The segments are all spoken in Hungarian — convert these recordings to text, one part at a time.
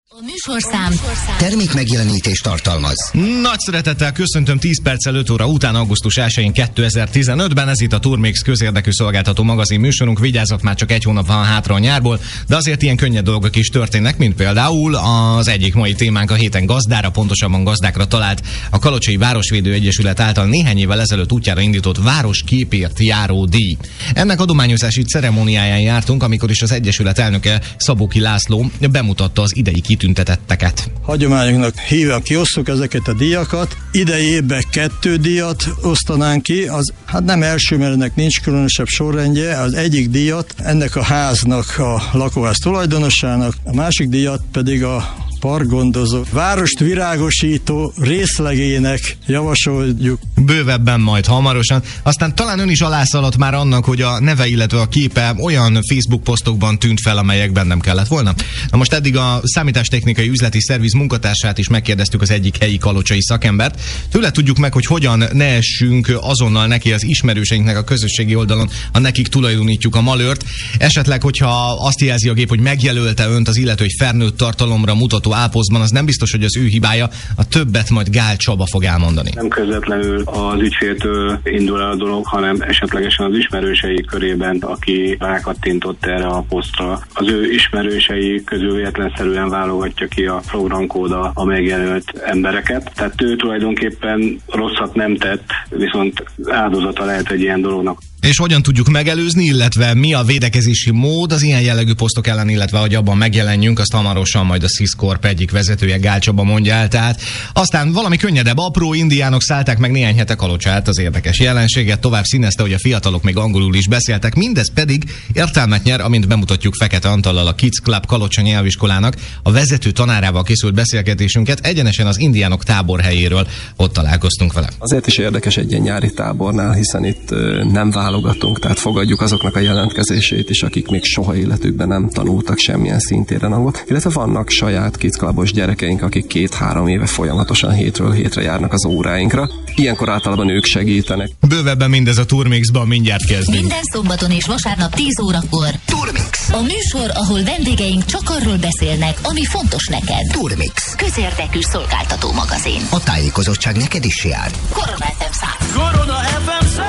A műsorszám termék megjelenítést tartalmaz. Nagy szeretettel köszöntöm 10 perccel 5 óra után augusztus 1-én 2015-ben. Ez itt a Turmix közérdekű szolgáltató magazin műsorunk. Vigyázzat, már csak egy hónap van hátra a nyárból, de azért ilyen könnyed dolgok is történnek, mint például az egyik mai témánk a héten gazdára, pontosabban gazdákra talált a Kalocsai Városvédő Egyesület által néhány évvel ezelőtt útjára indított városképért járó díj. Ennek adományozási ceremóniáján jártunk, amikor is az Egyesület elnöke Szabóki László bemutatta az idei kitüntetetteket. Hagyományunknak hívva kiosztjuk ezeket a díjakat. Idei évben 2 díjat osztanánk ki, az hát nem első, mert ennek nincs különösebb sorrendje. Az egyik díjat ennek a háznak, a lakóház tulajdonosának, a másik díjat pedig a parkgondozó, várost virágosító részlegének javasoljuk. Bővebben majd hamarosan. Aztán talán ön is alászaladt már annak, hogy a neve, illetve a képe olyan Facebook posztokban tűnt fel, amelyekben nem kellett volna. Na most eddig a számítástechnikai üzleti szerviz munkatársát is megkérdeztük, az egyik helyi kalocsai szakembert. Tőle tudjuk meg, hogy hogyan ne essünk azonnal neki az ismerőseinknek a közösségi oldalon, ha nekik tulajdonítjuk a malőrt. Esetleg, hogyha azt jelzi a gép, hogy megjelölte önt az illető, hogy felnőtt tartalomra mutató áposzban, az nem biztos, hogy az ő hibája, a többet majd Gál Csaba fog elmondani. Nem közvetlenül az ügyféltől indul el a dolog, hanem esetlegesen az ismerősei körében, aki rákattintott erre a posztra. Az ő ismerősei közül véletlenszerűen válogatja ki a programkóda a megjelölt embereket. Tehát ő tulajdonképpen rosszat nem tett, viszont áldozata lehet egy ilyen dolognak. És hogyan tudjuk megelőzni, illetve mi a védekezési mód az ilyen jellegű posztok ellen, illetve hogy abban megjelenjünk, azt hamarosan majd a Syscorp egyik vezetője, Gál Csaba mondja el. Tehát aztán valami könnyedebb, apró indiánok szállták meg néhány hete Kalocsát, az érdekes jelenséget, tovább színezte, hogy a fiatalok még angolul is beszéltek, mindez pedig értelmet nyer, amint bemutatjuk Fekete Antallal, a Kids Club Kalocsa nyelviskolának a vezető tanárával készült beszélgetésünket egyenesen az indiánok táborhelyéről, ott találkoztunk vele. Azért is érdekes egy ilyen nyári tábornál, hiszen itt nem válogatunk, tehát fogadjuk azoknak a jelentkezését is, akik még soha életükben nem tanultak semmilyen szintéren angolt, illetve vannak saját Kids Clubos gyerekeink, akik 2-3 éve folyamatosan hétről hétre járnak az óráinkra. Ilyenkor általában ők segítenek. Bővebben mindez a Turmixban, mindjárt kezdünk. minden szombaton és vasárnap 10 órakor. Turmix. A műsor, ahol vendégeink csak arról beszélnek, ami fontos neked. Turmix. Közérdekű szolgáltató magazin. A tájékozottság neked is jár. Korona FM 100. Korona FM 100.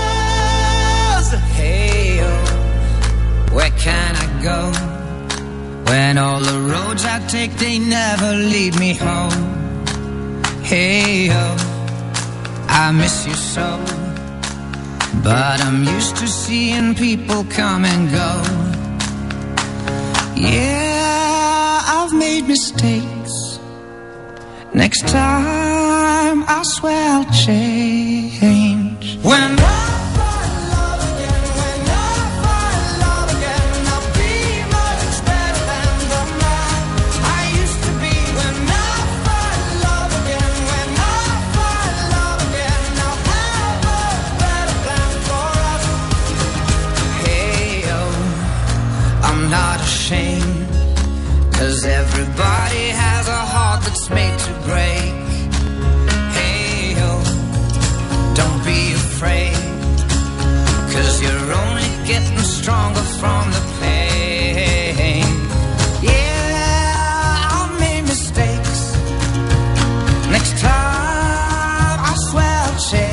Hey, where can I go? When all the roads I take, they never lead me home. Hey, I miss you so. But I'm used to seeing people come and go. Yeah, I've made mistakes. Next time, I swear I'll change. When cause everybody has a heart that's made to break. Hey, don't be afraid, cause you're only getting stronger from the pain. Yeah, I've made mistakes. Next time, I swear I'll change.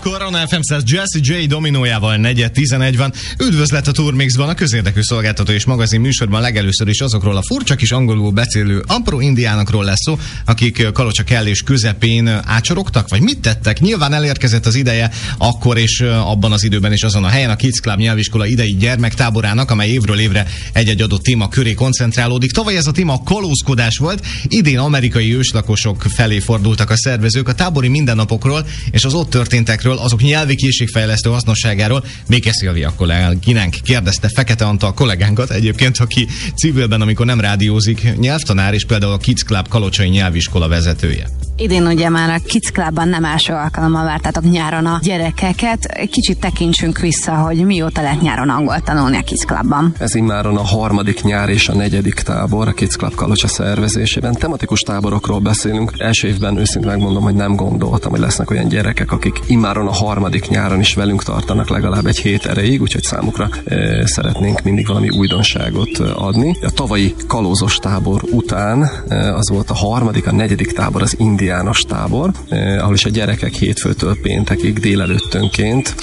Corona FM 100 Jesse J Dominójával 4:11 van. Üdvözlet a Turmixban, a közérdekű szolgáltató és magazin műsorban legelőször is azokról a furcsa kis angolul beszélő apró indiánokról lesz szó, akik Kalocsa kellés közepén ácsorogtak, vagy mit tettek? Nyilván elérkezett az ideje akkor és abban az időben és azon a helyen a Kids Club nyelviskola idei gyermektáborának, amely évről évre egy-egy adott téma köré koncentrálódik. Tavaly ez a téma a kalózkodás volt, idén amerikai őslakosok felé fordultak a szervezők a tábori mindennapokról és az ott történtekről, azok nyelvi készségfejlesztő hasznosságáról. Béke Szilvia kollégánk kérdezte Fekete Antal kollégánkat egyébként, aki civilben, amikor nem rádiózik, nyelvtanár és például a Kids Club kalocsai nyelviskola vezetője. Idén ugye már a Kids Clubban nem első alkalommal vártátok nyáron a gyerekeket. Egy kicsit tekintsünk vissza, hogy mióta lehet nyáron angolt tanulni a Kids Clubban. Ez immáron a 3. nyár és a 4. tábor a Kids Club Kalocsa szervezésében. Tematikus táborokról beszélünk. Első évben őszintén megmondom, hogy nem gondoltam, hogy lesznek olyan gyerekek, akik immáron a 3. nyáron is velünk tartanak legalább egy hét erejéig, úgyhogy számukra szeretnénk mindig valami újdonságot adni. A tavalyi kalózos tábor után az volt a 3., a 4. tábor, az indiános tábor, ahol is a gyerekek hétfőtől péntekig délelőttönként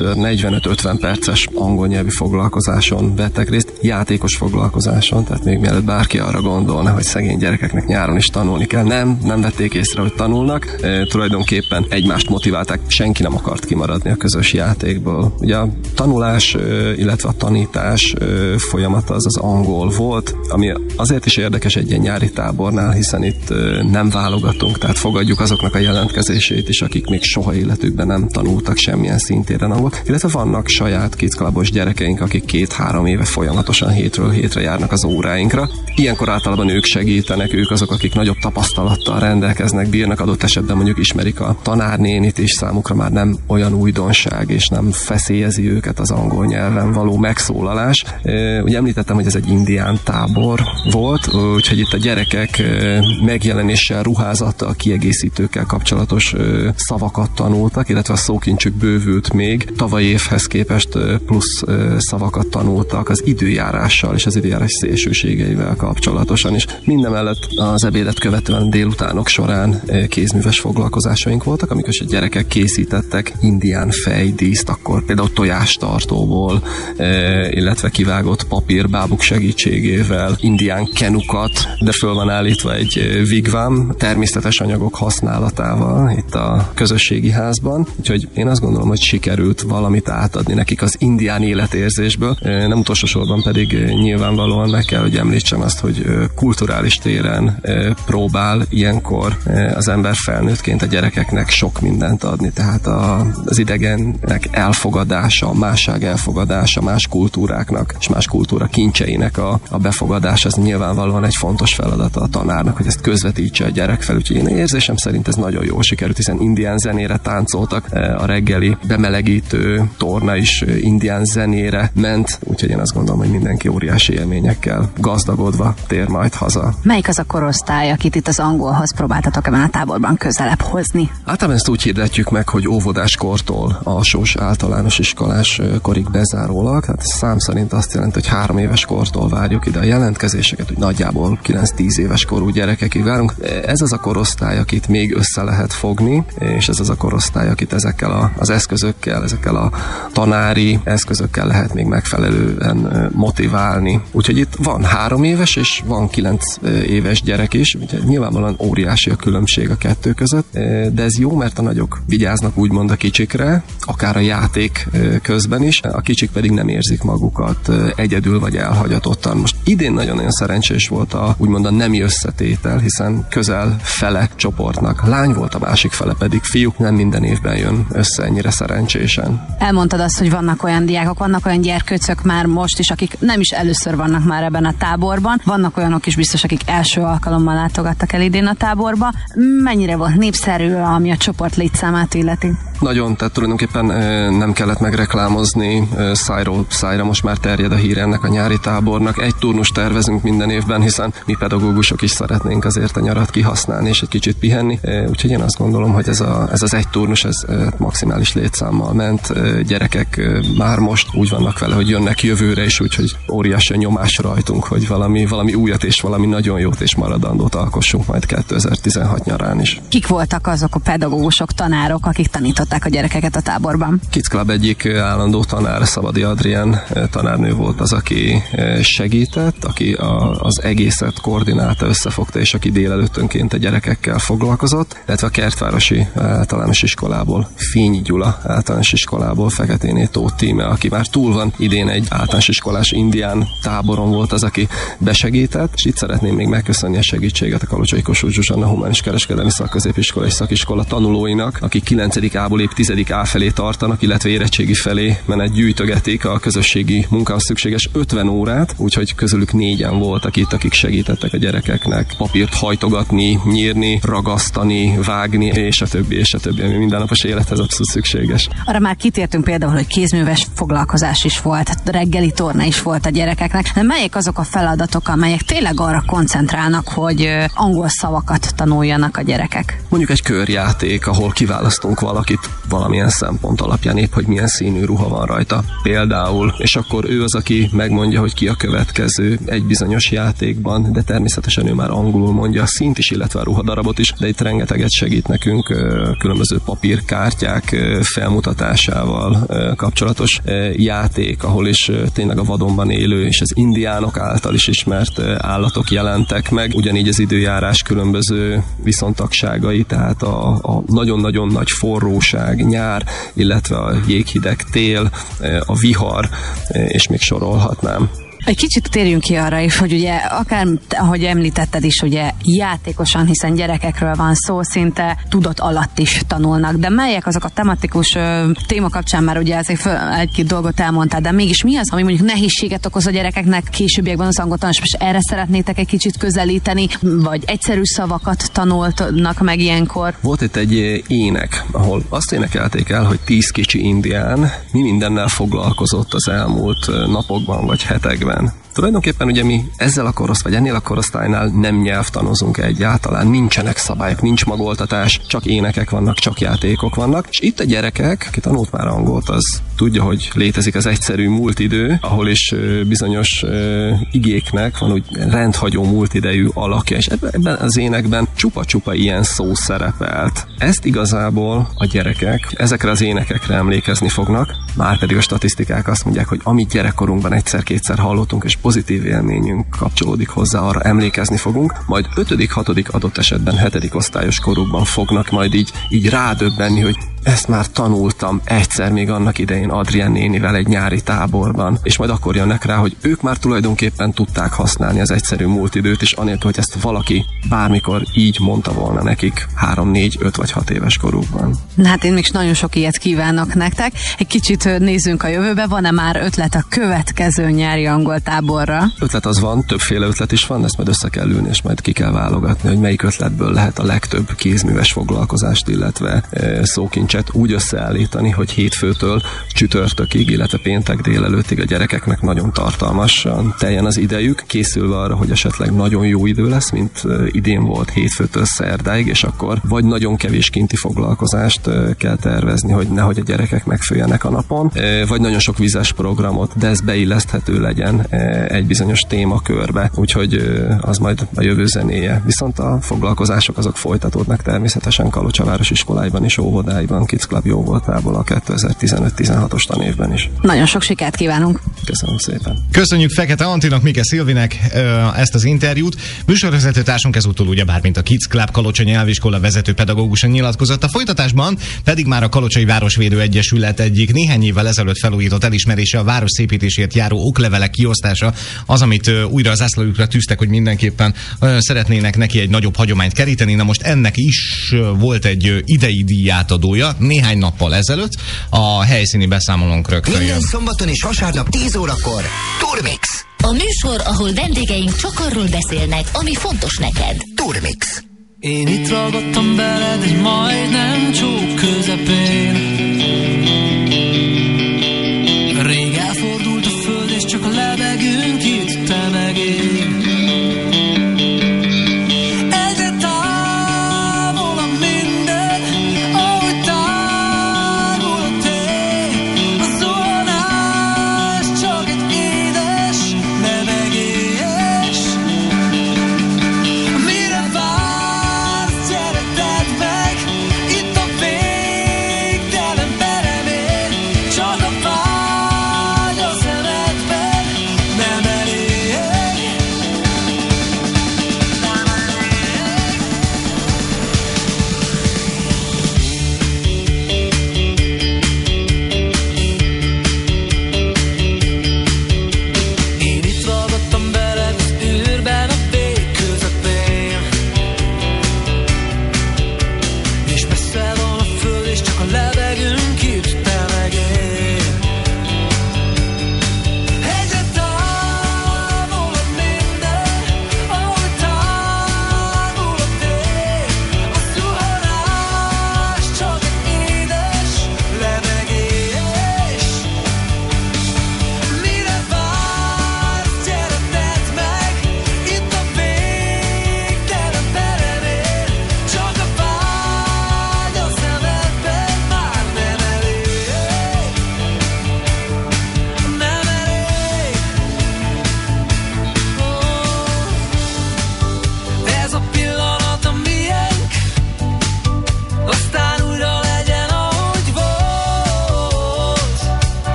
2x45-50 perces angol nyelvi foglalkozáson vettek részt, játékos foglalkozáson, tehát még mielőtt bárki arra gondolna, hogy szegény gyerekeknek nyáron is tanulni kell. Nem vették észre, hogy tanulnak, tulajdonképpen egymást motiválták, senki nem akart kimaradni a közös játékból. Ugye a tanulás, illetve a tanítás folyamata az angol volt, ami azért is érdekes egy ilyen nyári tábornál, hiszen itt nem válogatunk, tehát fogadjuk azoknak a jelentkezését is, akik még soha életükben nem tanultak semmilyen szintéren angolt, illetve vannak saját Kids Clubos gyerekeink, akik 2-3 éve folyamatosan hétről hétre járnak az óráinkra. Ilyenkor általában ők segítenek, ők azok, akik nagyobb tapasztalattal rendelkeznek, bírnak, adott esetben mondjuk ismerik a tanárnénit, és számukra már nem olyan újdonság, és nem feszélyezi őket az angol nyelven való megszólalás. Ugye említettem, hogy ez egy indián tábor volt, úgyhogy itt a gyerekek megjelenéssel, ruházattal, kiegészítőkkel kapcsolatos szavakat tanultak, illetve a szókincsük bővült még. Tavalyi évhez képest plusz szavakat tanultak az időjárással és az időjárás szélsőségeivel kapcsolatosan is. Mindemellett az ebédet követően délutánok során kézműves foglalkozásaink voltak, amikor a gyerekek készítettek indián fejdíszt, akkor például tojástartóból, illetve kivágott papírbábuk segítségével, indián kenukat, de föl van állítva egy wigwam természetes anyagok használatával itt a közösségi házban. Úgyhogy én azt gondolom, hogy sikerült valamit átadni nekik az indián életérzésből. Nem utolsó sorban pedig nyilvánvalóan meg kell, hogy említsem azt, hogy kulturális téren próbál ilyenkor az ember felnőttként a gyerekeknek sok mindent adni. Tehát az idegennek elfogadása, a másság elfogadása, más kultúráknak és más kultúra kincseinek a befogadása, ez nyilvánvalóan egy fontos feladata a tanárnak, hogy ezt közvetítse a gyerek fel. Úgyhogy én érzésem szerint ez nagyon jól sikerült, hiszen indián zenére táncoltak, a reggeli bemelegítő torna is indián zenére ment, úgyhogy én azt gondolom, hogy mindenki óriási élményekkel gazdagodva tér majd haza. Melyik az a korosztály, akit itt az angolhoz próbáltatok ebben a táborban közelebb hozni? Általában ezt úgy hirdetjük meg, hogy óvodáskortól alsós általános iskolás korig bezárólag, tehát szám szerint azt jelenti, hogy 3 éves kortól várjuk ide a jelentkezéseket, hogy nagyjából 9-10 éves korú gyerekekig várunk. Ez az a korosztály, akit még össze lehet fogni, és ez az a korosztály, akit ezekkel az eszközökkel, ezekkel a tanári eszközökkel lehet még megfelelően motiválni. Úgyhogy itt van 3 éves és van 9 éves gyerek is, úgyhogy nyilvánvalóan óriási a különbség a kettő között, de ez jó, mert a nagyok vigyáznak úgymond a kicsikre, akár a játék közben is, a kicsik pedig nem érzik magukat egyedül vagy elhagyatottan. Most idén nagyon-nagyon szerencsés volt úgymond a nemi összetétel, hiszen közel fele csoportnak lány volt, a másik fele pedig fiúk, nem minden évben jön össze ennyire szerencsésen. Elmondtad azt, hogy vannak olyan diákok, vannak olyan gyerkőcök már most is, akik nem is először vannak már ebben a táborban, vannak olyanok is biztos, akik első alkalommal látogattak el idén a táborba. Mennyire volt népszerű, ami a csoport létszámát illeti? Nagyon, tehát tulajdonképpen nem kellett megreklámozni, szájról szájra most már terjed a hír ennek a nyári tábornak. Egy turnust tervezünk minden évben, hiszen mi pedagógusok is szeretnénk azért a nyarat kihasználni és egy kicsit pihenni. Úgyhogy én azt gondolom, hogy ez az egy turnus, ez maximális létszámmal ment. Gyerekek már most úgy vannak vele, hogy jönnek jövőre is, úgyhogy óriási nyomás rajtunk, hogy valami újat és valami nagyon jót és maradandót alkossunk majd 2016 nyarán is. Kik voltak azok a pedagógusok, tanárok, akik tanítottak tartották a gyerekeket a táborban? Kids Club egyik állandó tanár, Szabadi Adrien tanárnő volt az, aki segített, aki az egészet koordinálta, összefogta, és aki délelőttönként a gyerekekkel foglalkozott, illetve a Kertvárosi általános iskolából, Fényi Gyula általános iskolából, Feketéné Tóth Tíme, aki már túl van idén egy általános iskolás indián táboron, volt az, aki besegített, és itt szeretném még megköszönni a segítséget a Kalocsai Kossuth Zsuzsanna Humánis Kereskedelmi Szakközépiskola és Szakiskola tanulóinak, akik 9. A-ból épp 10. A felé tartanak, illetve érettségi felé menet gyűjtögetik a közösségi munkához szükséges 50 órát, úgyhogy közülük 4-en voltak itt, akik segítettek a gyerekeknek papírt hajtogatni, nyírni, ragasztani, vágni, és a többi, ami mindennapos élethez abszolút szükséges. Arra már kitértünk például, hogy kézműves foglalkozás is volt, reggeli torna is volt a gyerekeknek, de melyek azok a feladatok, amelyek tényleg arra koncentrálnak, hogy angol szavakat tanuljanak a gyerekek? Mondjuk egy körjáték, ahol kiválasztunk valakit valamilyen szempont alapján, épp hogy milyen színű ruha van rajta. Például, és akkor ő az, aki megmondja, hogy ki a következő egy bizonyos játékban, de természetesen ő már angolul mondja a színt is, illetve a ruhadarabot is, de itt rengeteget segít nekünk különböző papírkártyák felmutatásával kapcsolatos játék, ahol is tényleg a vadonban élő és az indiánok által is ismert állatok jelentek meg, ugyanígy az időjárás különböző viszontagságai, tehát a nagyon-nagyon nagy forróság, nyár, illetve a jéghideg tél, a vihar, és még sorolhatnám. Egy kicsit térjünk ki arra is, hogy ugye akár, ahogy említetted is, ugye játékosan, hiszen gyerekekről van szó, szinte tudat alatt is tanulnak, de melyek azok a tematikus téma kapcsán már ugye azért egy-két dolgot elmondtál, de mégis mi az, ami mondjuk nehézséget okoz a gyerekeknek későbbiekben az angol tanulás, és erre szeretnétek egy kicsit közelíteni, vagy egyszerű szavakat tanulnak meg ilyenkor? Volt itt egy ének, ahol azt énekelték el, hogy 10 kicsi indián mi mindennel foglalkozott az elmúlt napokban vagy hetekben. Tulajdonképpen ugye mi ezzel a vagy ennél a korosztálynál nem nyelvtanozunk egyáltalán, nincsenek szabályok, nincs magoltatás, csak énekek vannak, csak játékok vannak, és itt a gyerekek, aki tanult már angolt, az tudja, hogy létezik az egyszerű múltidő, ahol is bizonyos igéknek van úgy rendhagyó múltidejű alakja, és ebben az énekben csupa-csupa ilyen szó szerepelt. Ezt igazából a gyerekek ezekre az énekekre emlékezni fognak, már pedig a statisztikák azt mondják, hogy amit gyerekkorunkban egyszer-kétszer hallottunk, és pozitív élményünk kapcsolódik hozzá, arra emlékezni fogunk, majd 5., 6., adott esetben 7. osztályos korukban fognak majd így rádöbbenni, hogy ezt már tanultam egyszer még annak idején Adrien nénivel egy nyári táborban, és majd akkor jönnek rá, hogy ők már tulajdonképpen tudták használni az egyszerű múltidőt, és anélkül, hogy ezt valaki bármikor így mondta volna nekik 3, 4, 5 vagy 6 éves korukban. Na hát én még nagyon sok ilyet kívánok nektek. Egy kicsit nézzünk a jövőbe, van-e már ötlet a következő nyári angol táborra? Ötlet az van, többféle ötlet is van, ezt majd össze kell ülni, és majd ki kell válogatni, hogy melyik ötletből lehet a legtöbb kézműves foglalkozást, illetve szókincset úgy összeállítani, hogy hétfőtől csütörtökig, illetve péntek délelőttig a gyerekeknek nagyon tartalmasan teljen az idejük, készülve arra, hogy esetleg nagyon jó idő lesz, mint idén volt hétfőtől szerdáig, és akkor vagy nagyon kevés kinti foglalkozást kell tervezni, hogy nehogy a gyerekek megfőjenek a napon, vagy nagyon sok vizes programot, de ez beilleszthető legyen egy bizonyos témakörbe, úgyhogy az majd a jövő zenéje. Viszont a foglalkozások azok folytatódnak természetesen Kalocsaváros iskoláiban és óvodáiban, Kids Club jóvoltából a 2015-16-os tanévben is. Nagyon sok sikert kívánunk! Köszönöm szépen! Köszönjük Fekete Antinak, Mike Szilvinek ezt az interjút. Műsorvezető társunk ezúttal ugyebár, mint a Kids Club Kalocsai Nyelviskola vezető pedagógusa nyilatkozott. A folytatásban pedig már a Kalocsai Városvédő Egyesület egyik néhány évvel ezelőtt felújított elismerése, a város szépítésért járó oklevelek kiosztása, az, amit újra az zászlójukra tűztek, hogy mindenképpen szeretnének neki egy nagyobb hagyományt keríteni. Na most ennek is volt egy idei díjátadója néhány nappal ezelőtt. A helyszíni beszámolónk rögtön jön. Minden szombaton és vasárnap 10 órakor Turmix. A műsor, ahol vendégeink csak arról beszélnek, ami fontos neked. Turmix. Én itt ragadtam beled egy majdnem csók közepén. Rég elfordult a föld, és csak a levegőnk itt, te meg én. Egyre távolabb minden, ahogy távol a tél. A zuhanás csak egy édes levegés. Mire vársz, gyere tedd meg, itt a vég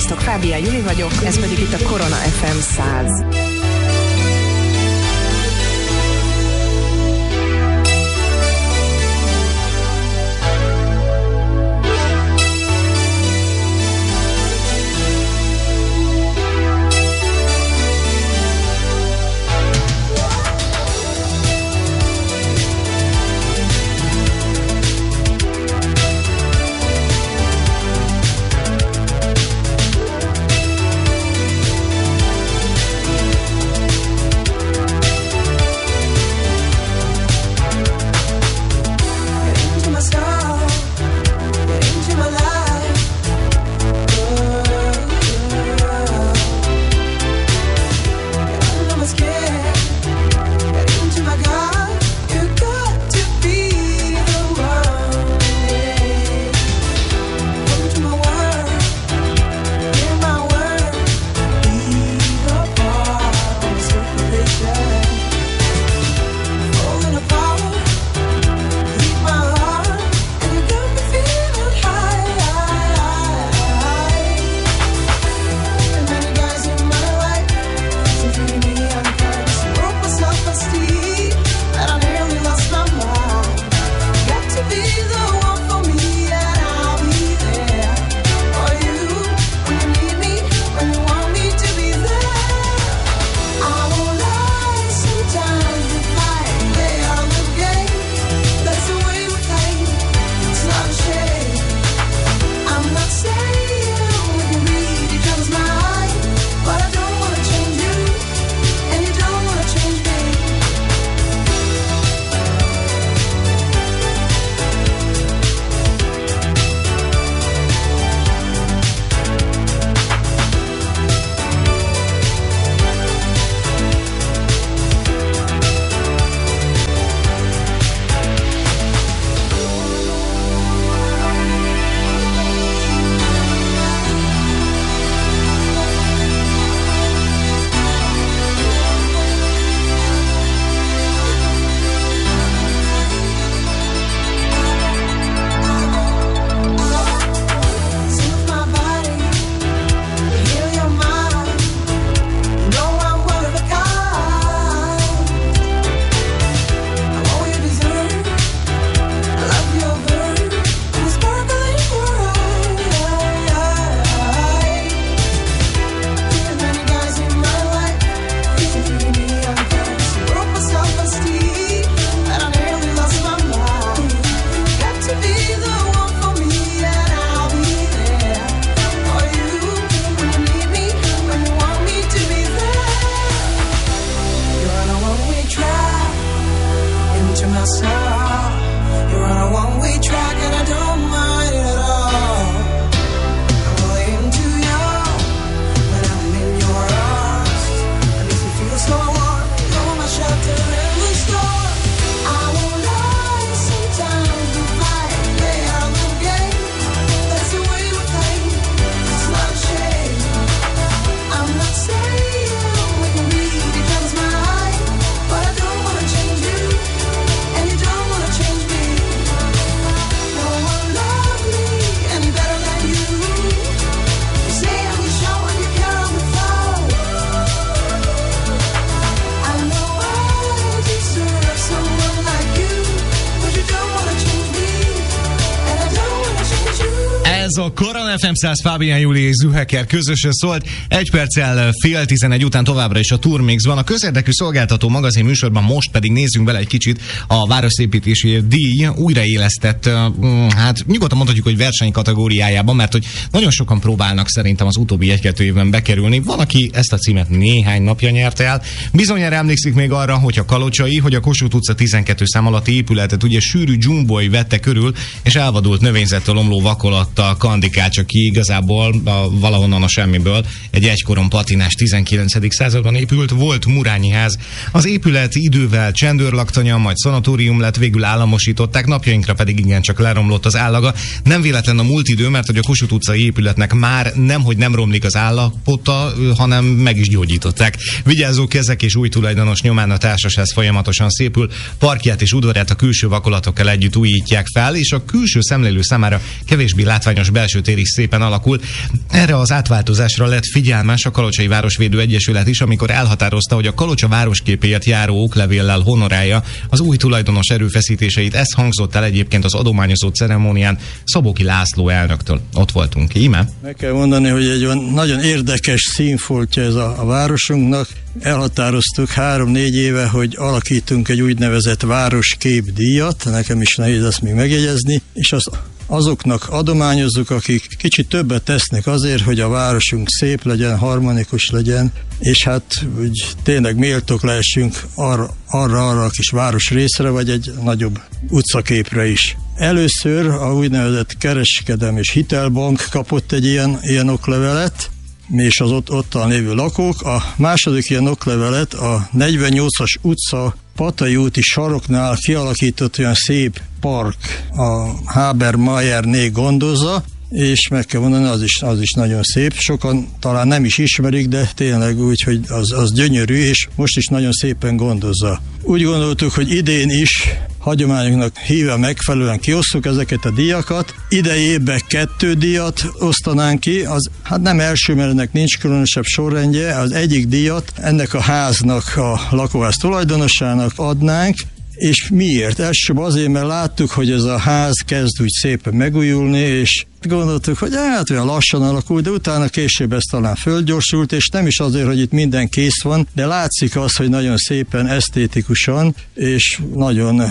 Sziasztok, Fábia Juli vagyok, ez pedig itt a Korona FM 100. A Korona FM 100 Fábián Júli és Zuheker közösen szólt. 1 perccel 10:30 után továbbra is a Turmix van. A közérdekű szolgáltató magazin műsorban most pedig nézzünk bele egy kicsit a városépítési díj újraélesztett, hát nyugodtan mondhatjuk, hogy versenykategóriájában, mert hogy nagyon sokan próbálnak szerintem az utóbbi 1-2 évben bekerülni. Van, aki ezt a címet néhány napja nyerte el. Bizonyára emlékszik még arra, hogy a Kalocsai, hogy a Kossuth utca 12 szám alatti épületet ugye sűrű dzsumboly vette körül, és elvadult növényzettől omló vakolattal kandikálcsa ki igazából valahonnan a semmiből. Egy egykoron patinás 19. században épült volt Murányi ház. Az épület idővel csendőrlaktanya, majd szanatórium lett, végül államosították, napjainkra pedig igencsak leromlott az állaga. Nem véletlen a múlt idő, mert hogy a Kossuth utcai épületnek már nemhogy nem romlik az állapota, hanem meg is gyógyították. Vigyázó kezek és új tulajdonos nyomán a társasház folyamatosan szépül, parkját és udvarát a külső vakolatokkal együtt újítják fel, és a külső szemlélő számára kevésbé látványos város belső tér is szépen alakul. Erre az átváltozásra lett figyelmes a Kalocsai Városvédő Egyesület is, amikor elhatározta, hogy a Kalocsa városképéért járó oklevéllel honorálja az új tulajdonos erőfeszítéseit. Ez hangzott el egyébként az adományozó ceremónián Szabóki László elnöktől. Ott voltunk. Íme? Meg kell mondani, hogy egy nagyon érdekes színfoltja ez a városunknak. Elhatároztuk 3-4 éve, hogy alakítunk egy úgynevezett városképdíjat, nekem is nehéz ezt még megjegyezni, és azoknak adományozzuk, akik kicsit többet tesznek azért, hogy a városunk szép legyen, harmonikus legyen, és hát úgy tényleg méltók lehessünk arra a kis város részre, vagy egy nagyobb utcaképre is. Először a úgynevezett Kereskedelmi és Hitelbank kapott egy ilyen oklevelet, és az ottan lévő lakók. A második ilyen oklevelet a 48-as utca Patai úti saroknál kialakított olyan szép park, a Haber-Mayerné gondozza, és meg kell mondani, az is nagyon szép. Sokan talán nem is ismerik, de tényleg úgy, hogy az gyönyörű, és most is nagyon szépen gondozza. Úgy gondoltuk, hogy idén is hagyományoknak híve megfelelően kiosztjuk ezeket a díjakat. Idei évben 2 díjat osztanánk ki, az hát nem első, mert ennek nincs különösebb sorrendje, az egyik díjat ennek a háznak, a lakóház tulajdonosának adnánk. És miért? Elsőbb azért, mert láttuk, hogy ez a ház kezd úgy szépen megújulni, és gondoltuk, hogy hát olyan lassan alakul, de utána később ez talán fölgyorsult, és nem is azért, hogy itt minden kész van, de látszik az, hogy nagyon szépen, esztétikusan, és nagyon,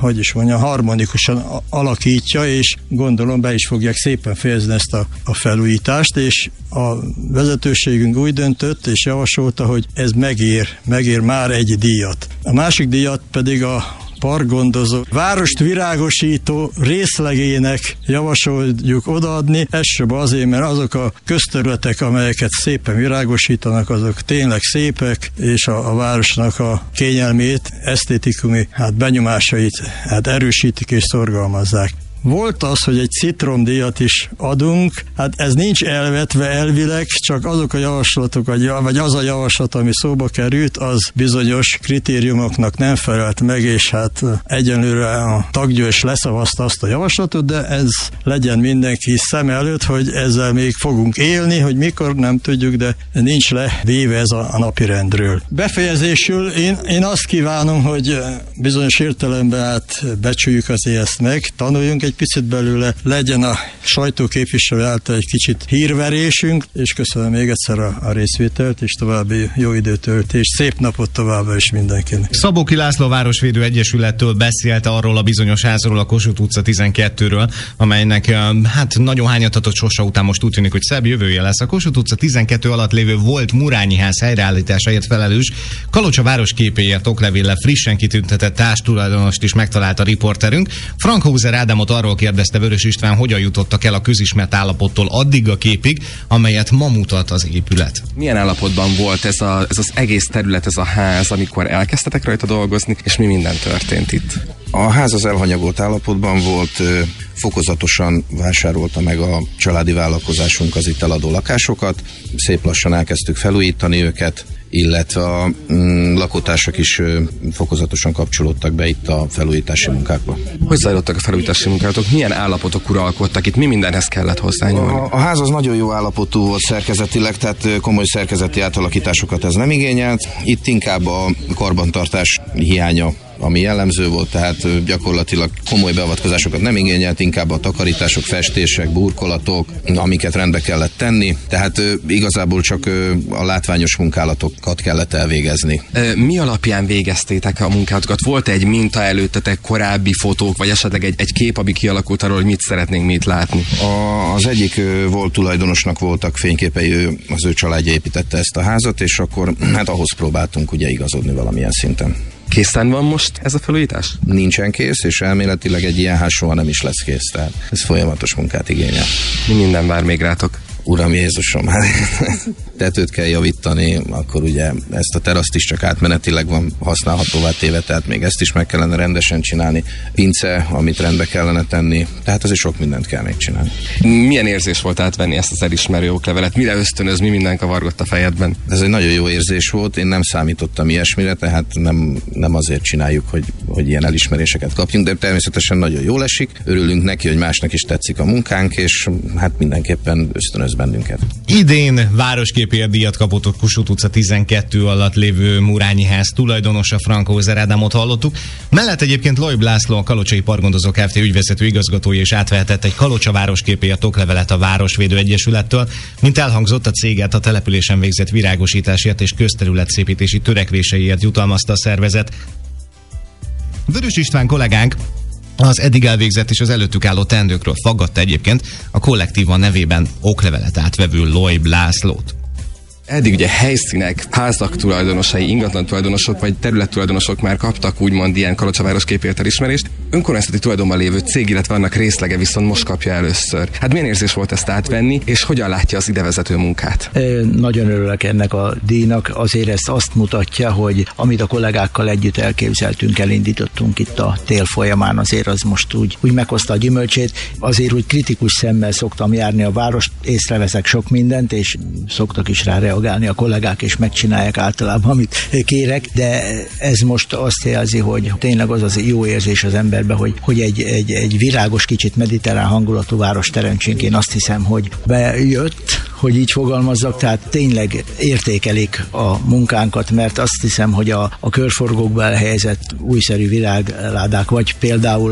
harmonikusan alakítja, és gondolom be is fogják szépen fejezni ezt a felújítást, és a vezetőségünk úgy döntött, és javasolta, hogy ez megér már egy díjat. A másik díjat pedig a parkgondozó várost virágosító részlegének javasoljuk odaadni. Elsőbb azért, mert azok a közterületek, amelyeket szépen virágosítanak, azok tényleg szépek, és a városnak a kényelmét, esztétikumi benyomásait erősítik és szorgalmazzák. Volt az, hogy egy citromdíjat is adunk, hát ez nincs elvetve elvileg, csak azok a javaslatok, vagy az a javaslat, ami szóba került, az bizonyos kritériumoknak nem felelt meg, és hát egyenlőre a taggyűlés leszavazta azt a javaslatot, de ez legyen mindenki szem előtt, hogy ezzel még fogunk élni, hogy mikor nem tudjuk, de nincs levéve ez a napirendről. Befejezésül én azt kívánom, hogy bizonyos értelemben becsüljük azért ezt meg, tanuljunk egy picit belőle, legyen a sajtóképviselő által egy kicsit hírverésünk, és köszönöm még egyszer a részvételt, és további jó időtöltést, szép napot továbbra is mindenkinek. Szabóki László Városvédő Egyesülettől beszélt arról a bizonyos házról, a Kossuth utca 12-ről, amelynek nagyon hányatatott sorsa után most úgy tűnik, hogy szebb jövője lesz. A Kossuth utca 12 alatt lévő volt Murányi ház helyreállításáért felelős Kalocsa városképéért oklevéllel frissen kitüntetett társtulajdonost is megtalálta a riporterünk. Frankhauser Ádámot arról kérdezte Vörös István, hogyan jutottak el a közismert állapottól addig a képig, amelyet ma mutat az épület. Milyen állapotban volt ez az egész terület, ez a ház, amikor elkezdtetek rajta dolgozni, és mi minden történt itt? A ház az elhanyagolt állapotban volt, fokozatosan vásárolta meg a családi vállalkozásunk az itt eladó lakásokat, szép lassan elkezdtük felújítani őket, illetve a lakótársak is fokozatosan kapcsolódtak be itt a felújítási munkákba. Hogy zajlottak a felújítási munkálatok? Milyen állapotok uralkodtak itt? Mi mindenhez kellett hozzányúlni? A ház az nagyon jó állapotú volt szerkezetileg, tehát komoly szerkezeti átalakításokat ez nem igényelt. Itt inkább a karbantartás hiánya, ami jellemző volt, tehát gyakorlatilag komoly beavatkozásokat nem igényelt, inkább a takarítások, festések, burkolatok, amiket rendbe kellett tenni, tehát igazából csak a látványos munkálatokat kellett elvégezni. Mi alapján végeztétek a munkálatokat? Volt egy minta előttetek, korábbi fotók, vagy esetleg egy kép, ami kialakult arról, hogy mit szeretnénk mit látni? Az egyik volt tulajdonosnak voltak fényképei, az ő családja építette ezt a házat, és akkor ahhoz próbáltunk ugye igazodni valamilyen szinten. Készen van most ez a felújítás? Nincsen kész, és elméletileg egy ilyen ház soha nem is lesz kész, tehát ez folyamatos munkát igényel. Mi minden vár még rátok? Uram Jézusom, hát tetőt kell javítani, akkor ugye ezt a teraszt is csak átmenetileg van használhatóvá téve, tehát még ezt is meg kellene rendesen csinálni. Pince, amit rendbe kellene tenni, tehát azért sok mindent kell még csinálni. Milyen érzés volt átvenni ezt az elismerő oklevelet? Mire ösztönöz, mi minden kavargott a fejedben? Ez egy nagyon jó érzés volt, én nem számítottam ilyesmire, tehát nem azért csináljuk, hogy ilyen elismeréseket kapjunk, de természetesen nagyon jól esik, örülünk neki, hogy másnak is tetszik a munkánk, és hát mindenképpen ösztönöz bennünket. Idén városképéért díjat kapott a Kossuth utca 12 alatt lévő Murányi ház tulajdonosa, Frankózer Ádámot hallottuk. Mellett egyébként Loib László, a Kalocsai Parkgondozó Kft. Ügyvezető igazgatója is átvehetett egy Kalocsa városképéért oklevelet a Városvédő Egyesülettől. Mint elhangzott, a céget a településen végzett virágosításért és közterületszépítési törekvéseiért jutalmazta a szervezet. Vörös István kollégánk az eddig elvégzett és az előttük álló teendőkről faggatta egyébként a kollektíva nevében oklevelet átvevő Loib Lászlót. Eddig ugye helyszínek, házak tulajdonosai, ingatlan tulajdonosok vagy területtulajdonosok már kaptak úgymond ilyen Kalocsa városképéért elismerést. Önkormányzati tulajdonban lévő cég, illetve annak részlege viszont most kapja először. Hát milyen érzés volt ezt átvenni, és hogyan látja az idevezető munkát? Nagyon örülök ennek a díjnak, azért ezt azt mutatja, hogy amit a kollégákkal együtt elképzeltünk, elindítottunk itt a tél folyamán, azért az most úgy meghozta a gyümölcsét. Azért úgy kritikus szemmel szoktam járni a várost, észreveszek sok mindent, és szoktak is rá reagálni a kollégák, és megcsinálják általában, amit kérek, de ez most azt jelzi, hogy tényleg az jó érzés az emberben, hogy egy virágos, kicsit mediterrán hangulatú város teremtsünk. Én azt hiszem, hogy bejött, hogy így fogalmazzak, tehát tényleg értékelik a munkánkat, mert azt hiszem, hogy a körforgókba elhelyezett újszerű virágládák, vagy például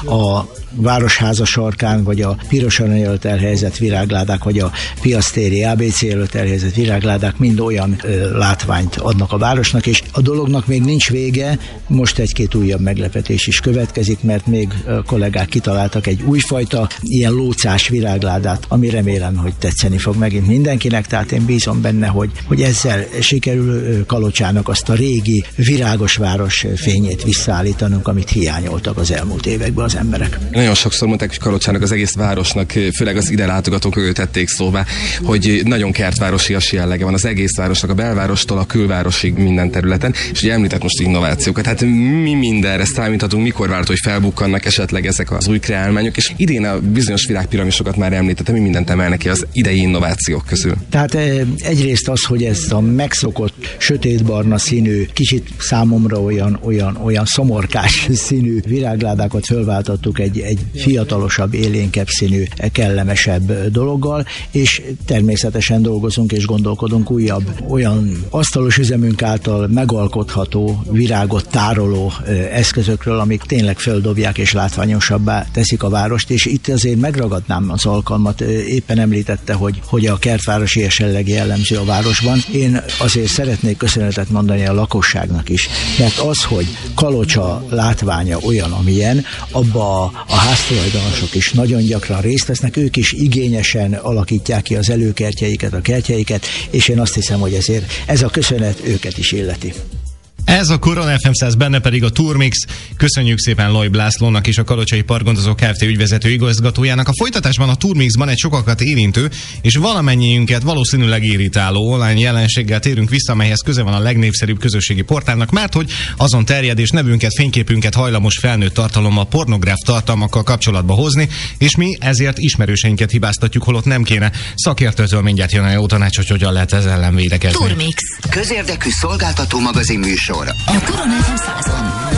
a Városháza sarkán, vagy a piros arany előtt elhelyezett virágládák, vagy a piasztéri ABC előtt elhelyezett virágládák mind olyan látványt adnak a városnak, és a dolognak még nincs vége, most egy-két újabb meglepetés is következik, mert még a kollégák kitaláltak egy újfajta ilyen lócás virágládát, ami remélem, hogy tetszeni fog megint mindenkinek, tehát én bízom benne, hogy ezzel sikerül Kalocsának azt a régi virágos város fényét visszaállítanunk, amit hiányoltak az elmúlt években az emberek. Nagyon sokszor mondták, hogy Kalocsának, az egész városnak, főleg az ide látogatók tették szóvá, hogy nagyon kertvárosias jellege van az egész városnak, a belvárostól a külvárosig minden területen, és ugye említett most innovációkat. Hát mi mindenre számíthatunk, mikor várható, hogy felbukkannak esetleg ezek az új kreálmányok, és idén a bizonyos virágpiramisokat már említettem, mi mindent emelnek ki az idei innovációk közül. Tehát egyrészt az, hogy ez a megszokott sötétbarna színű, kicsit számomra olyan szomorkás színű virágládákat fölváltottuk egy fiatalosabb, élénkebb színű, kellemesebb dologgal, és természetesen dolgozunk és gondolkodunk újabb olyan asztalos üzemünk által megalkotható, virágot tároló eszközökről, amik tényleg földobják és látványosabbá teszik a várost, és itt azért megragadnám az alkalmat, éppen említette, hogy a kertvárosi eselleg jellemző a városban. Én azért szeretnék köszönetet mondani a lakosságnak is, mert az, hogy Kalocsa látványa olyan, amilyen, abba a háztulajdonosok is nagyon gyakran részt vesznek, ők is igényesen alakítják ki az előkertjeiket, a kertjeiket, és én azt hiszem, hogy ezért ez a köszönet őket is illeti. Ez a Korona FM 100, benne pedig a Turmix. Köszönjük szépen Loib Lászlónak és a Kalocsai Parkgondozó Kft. Ügyvezető igazgatójának. A folytatásban a Turmixban egy sokakat érintő és valamennyiünket valószínűleg irritáló online jelenséggel térünk vissza, amelyhez köze van a legnépszerűbb közösségi portálnak, mert hogy azon terjed és nevünket, fényképünket hajlamos felnőtt tartalommal, pornográf tartalmakkal kapcsolatba hozni, és mi ezért ismerőseinket hibáztatjuk, holott nem kéne. Szakértőtől mindjárt jön a jó tanács, hogy hogyan lehet ezzel ellen védekezni. Turmix. Közérdekű szolgáltató magazin műsor. A Korona FM 100-on.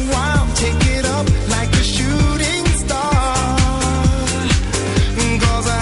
Cause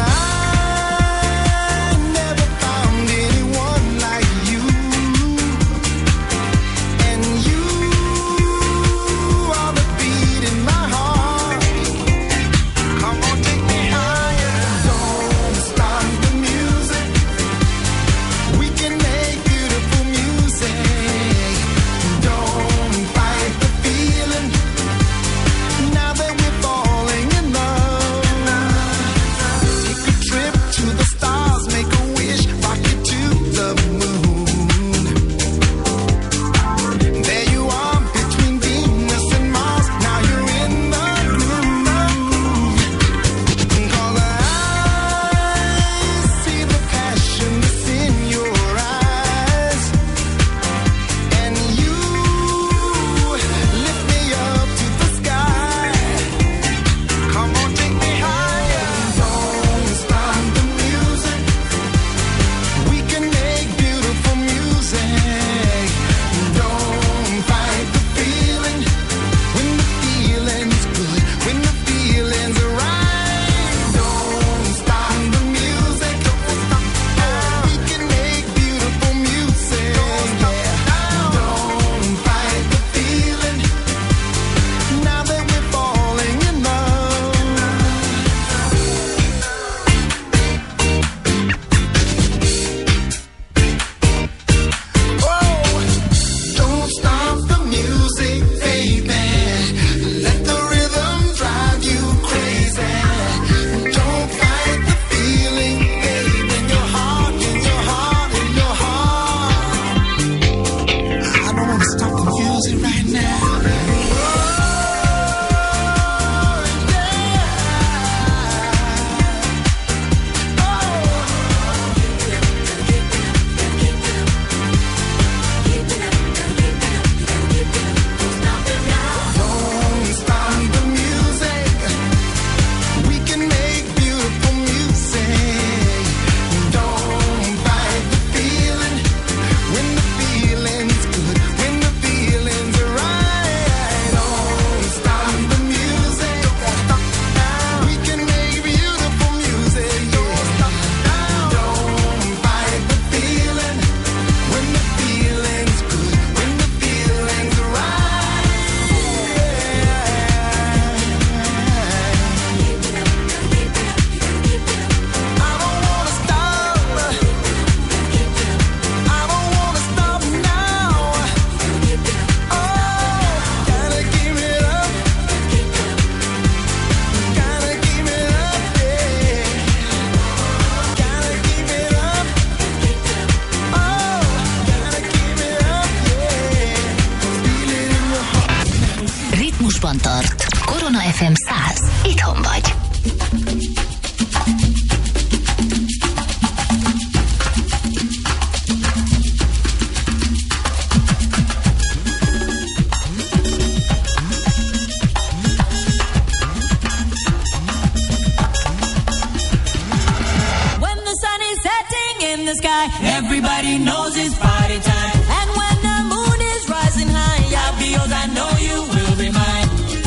Karbantarт. Korona FM 100. Itthon vagy. The sky, everybody knows it's party time. And when the moon is rising high, I'll be yours, I know you will be mine.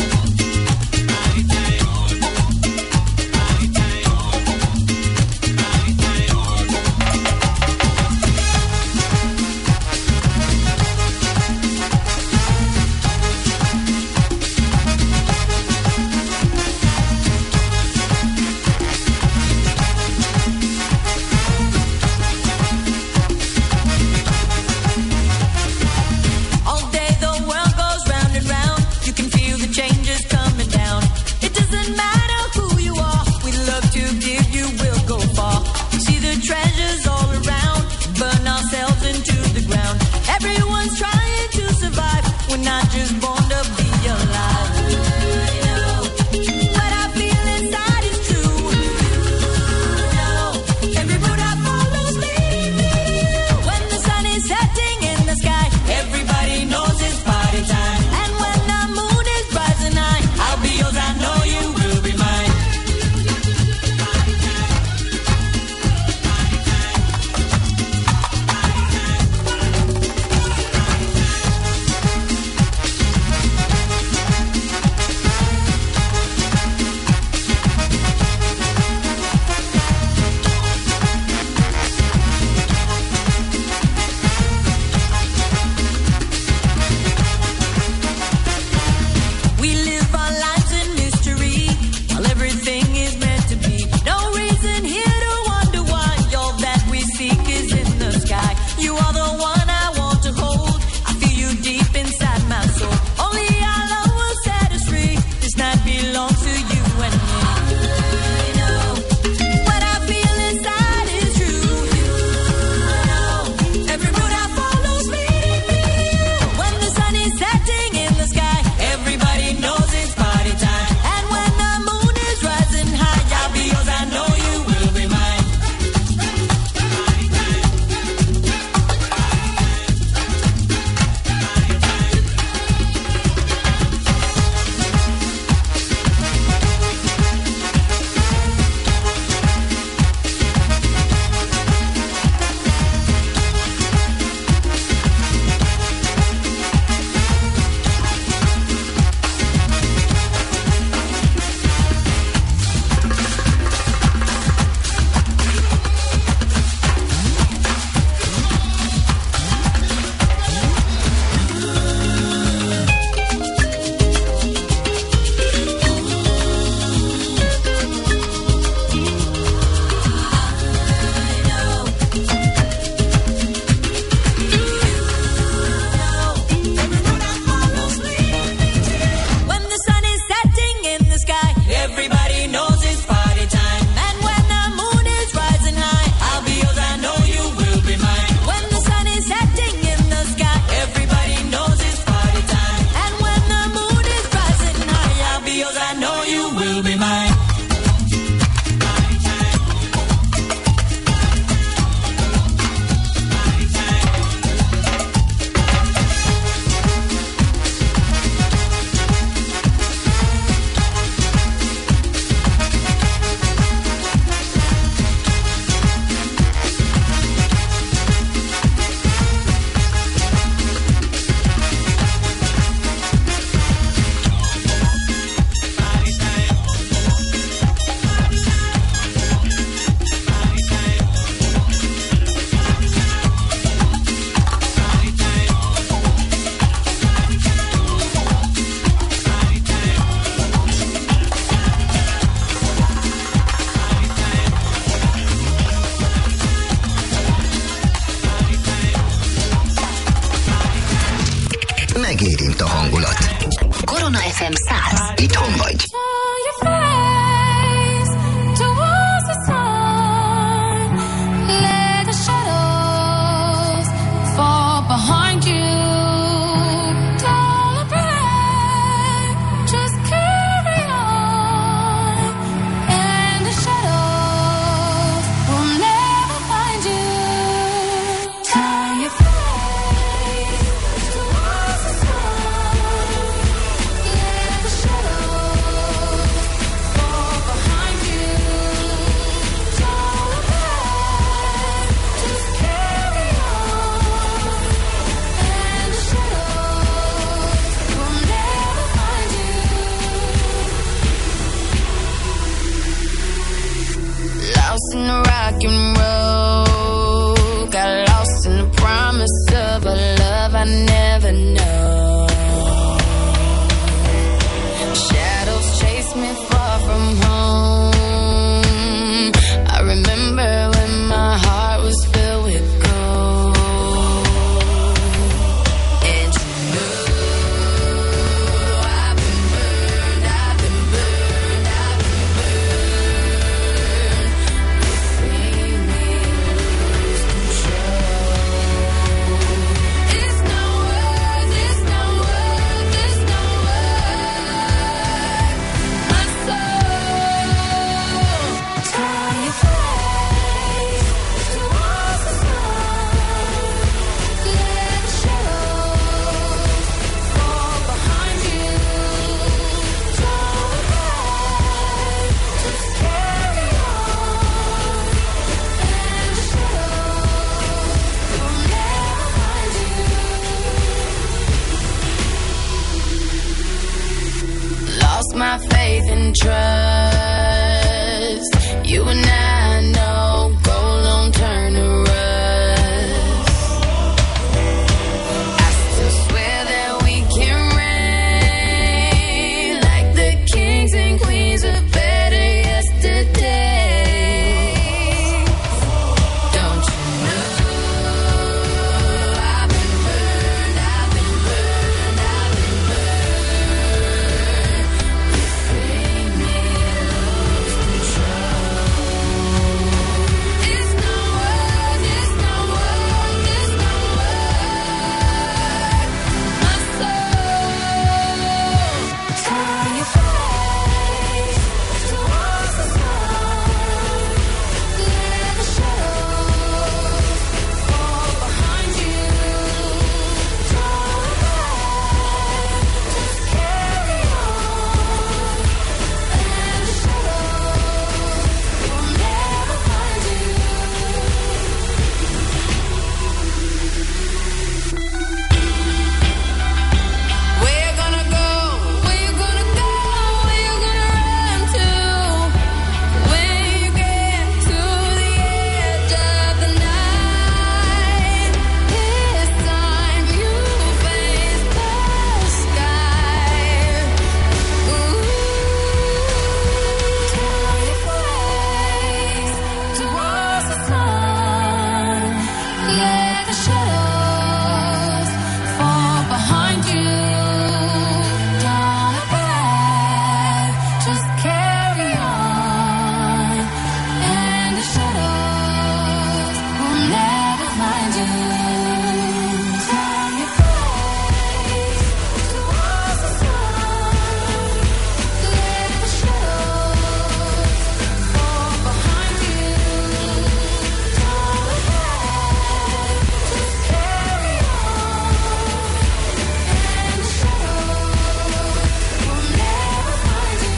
Megérint a hangulat. Korona FM 100. Itthon vagy. Behind you, tell a prayer to never know. Shadows chase me far from home. I remember when my heart was filled with gold. And you know I've been burned, I've been burned, I've been burned. You see me lose control. It's no words, it's no words, it's no words. My soul, turn your face towards the sun. Let the shadows fall behind you. Don't hide, just carry on. And the shadows will never find you. Lost my faith and trust. You and I know gold don't turn to rust. I still swear that we can reign like the kings and queens of better yesterday. Don't you know I've been burned, I've been burned, I've been burned. You see me lose control. It's no words, it's no words, it's no words. My soul, turn your face towards the sun. Let the shadows fall behind you. Don't hide, just carry on. And the shadows will never find you. Where you gonna go? Where you gonna go? Where you gonna run to? When you get to the edge of the night, this time you face the sky. Ooh, turn your face towards the sun. Let the shadows fall behind you. Don't hide, just carry on. And the shadows will never find you. Turn your face towards the sun. Let the shadows fall behind you. Don't hide, just carry on. And the shadows will never find you.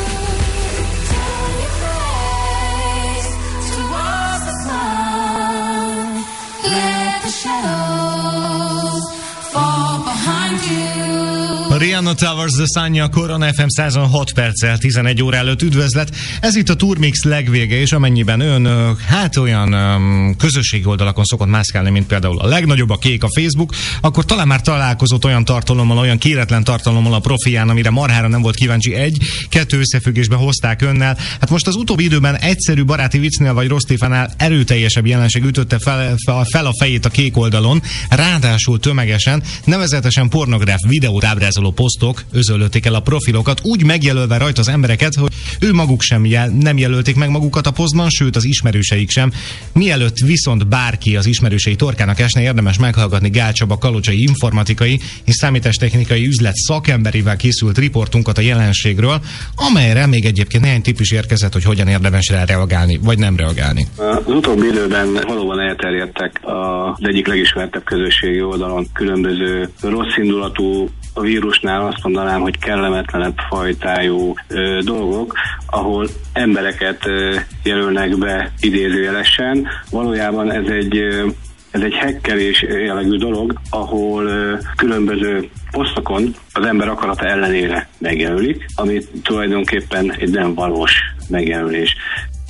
Turn your face towards the sun. Let the shadows fall behind you. Rihanna Towers The Sun-ja, Korona FM 106 perccel 11 óra előtt üdvözlet. Ez itt a Turmix legvége, és amennyiben ön olyan közösségi oldalakon szokott mászkálni, mint például a legnagyobb a kék a Facebook, akkor talán már találkozott olyan tartalommal, olyan kéretlen tartalommal a profián, amire marhára nem volt kíváncsi. Kettő összefüggésbe hozták önnel. Hát most az utóbbi időben egyszerű baráti viccnél vagy rossz téfánál erőteljesebb jelenség ütötte fel a fejét a kék oldalon, ráadásul tömegesen, nevezetesen pornográf videót ábrázoló posztok özöllötték el a profilokat, úgy megjelölve rajta az embereket, hogy ő maguk sem nem jelölték meg magukat a posztban, sőt az ismerőseik sem. Mielőtt viszont bárki az ismerősei torkának esne, érdemes meghallgatni Gál Csaba kalocsai informatikai és számítástechnikai üzlet szakemberével készült riportunkat a jelenségről, amelyre még egyébként néhány tipp is érkezett, hogy hogyan érdemes rá reagálni, vagy nem reagálni. Az utóbbi időben valóban elterjedtek az egyik legismertebb közösségi oldalon különböző rosszindulatú, a vírusnál azt mondanám, hogy kellemetlenebb fajtájú dolgok, ahol embereket jelölnek be idézőjelesen. Valójában ez egy hekkelés jellegű dolog, ahol különböző posztokon az ember akarata ellenére megjelölik, ami tulajdonképpen egy nem valós megjelölés.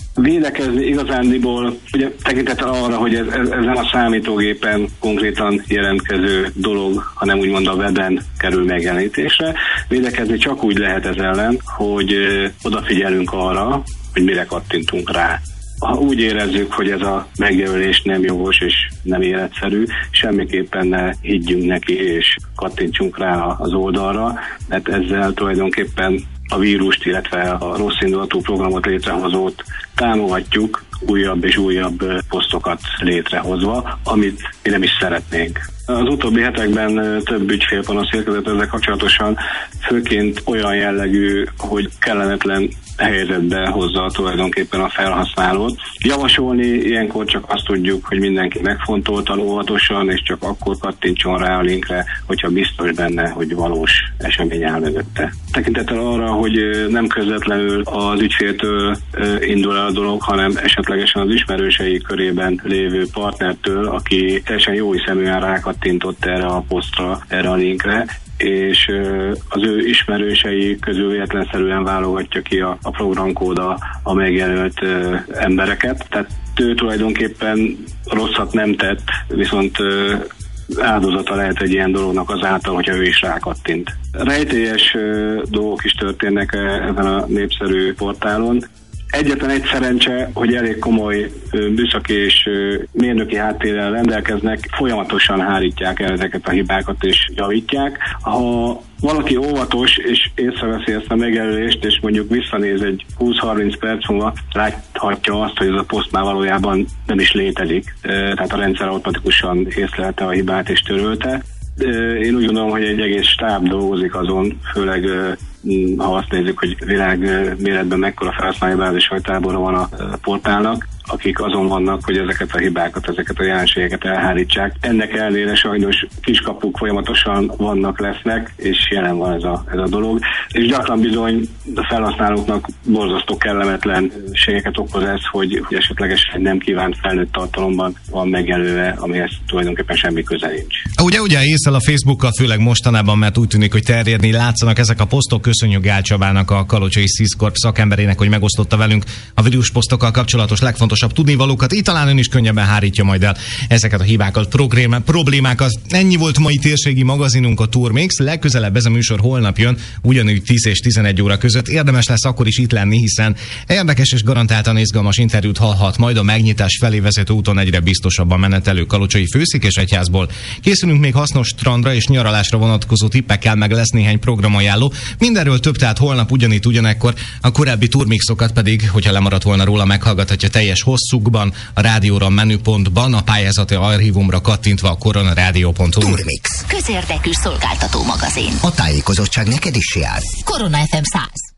Védekezni igazándiból, ugye tekintettel arra, hogy ez nem a számítógépen konkrétan jelentkező dolog, hanem úgymond a weben kerül megjelenítésre. Védekezni csak úgy lehet ez ellen, hogy odafigyelünk arra, hogy mire kattintunk rá. Ha úgy érezzük, hogy ez a megjelölés nem jogos és nem életszerű, semmiképpen ne higgyünk neki és kattintsunk rá az oldalra, mert ezzel tulajdonképpen a vírust, illetve a rosszindulatú programot létrehozót támogatjuk, újabb és újabb posztokat létrehozva, amit mi nem is szeretnénk. Az utóbbi hetekben több ügyfélpanasz érkezett ezzel kapcsolatosan, főként olyan jellegű, hogy kellemetlen helyzetbe hozza tulajdonképpen a felhasználót. Javasolni ilyenkor csak azt tudjuk, hogy mindenki megfontoltan, óvatosan, és csak akkor kattintson rá a linkre, hogyha biztos benne, hogy valós esemény áll mögötte. Tekintettel arra, hogy nem közvetlenül az ügyféltől indul el a dolog, hanem esetlegesen az ismerősei körében lévő partnertől, aki teljesen jó hiszeműen rákattintott erre a posztra, erre a linkre, és az ő ismerősei közül véletlenszerűen válogatja ki a programkóda a megjelölt embereket. Tehát ő tulajdonképpen rosszat nem tett, viszont áldozata lehet egy ilyen dolognak azáltal, hogyha ő is rákattint. Rejtélyes dolgok is történnek ezen a népszerű portálon. Egyetlen egy szerencse, hogy elég komoly műszaki és mérnöki háttérrel rendelkeznek, folyamatosan hárítják el ezeket a hibákat és javítják. Ha valaki óvatos és észreveszi ezt a megjelölést, és mondjuk visszanéz egy 20-30 perc múlva, láthatja azt, hogy ez a poszt már valójában nem is létezik. Tehát a rendszer automatikusan észlelte a hibát és törölte. Én úgy gondolom, hogy egy egész stáb dolgozik azon, főleg ha azt nézzük, hogy világméretben mekkora felhasználói bázis vagy tábora van a portálnak, akik azon vannak, hogy ezeket a hibákat, ezeket a jelenségeket elhárítsák. Ennek ellenére sajnos kiskapuk folyamatosan vannak, lesznek, és jelen van ez a dolog. És gyakran bizony a felhasználóknak borzasztó kellemetlenségeket okoz ez, hogy esetlegesen nem kívánt felnőtt tartalomban van megjelölve, amihez tulajdonképpen semmi köze nincs. Ugye észre a Facebookkal, főleg mostanában, mert úgy tűnik, hogy terjedni látszanak ezek a posztok. Köszönjük Gál Csabának, a Kalocsai SysCorp szakemberének, hogy megosztotta velünk a vírusposztokkal kapcsolatos legfontosabb tudnivalókat. Így talán ön is könnyebben hárítja majd el ezeket a hibákat, problémákat. Ennyi volt mai térségi magazinunk, a Turmix. Legközelebb ez a műsor holnap jön, ugyanúgy 10 és 11 óra között. Érdemes lesz akkor is itt lenni, hiszen érdekes és garantáltan izgalmas interjút hallhat majd a megnyitás felé vezető úton egyre biztosabban menetelő Kalocsai Főszékesegyházból. Készülünk még hasznos strandra és nyaralásra vonatkozó tippekkel, meg lesz néhány programajánló. Mindenről több, tehát holnap ugyanekkor, a korábbi Turmixokat pedig, hogyha lemaradt volna róla, meghallgathatja teljes hosszukban, a rádióra menüpontban, a pályázati archívumra kattintva a koronarádió.hu. Turmix. Közérdekű szolgáltató magazin. A tájékozottság neked is jár. Korona FM 100.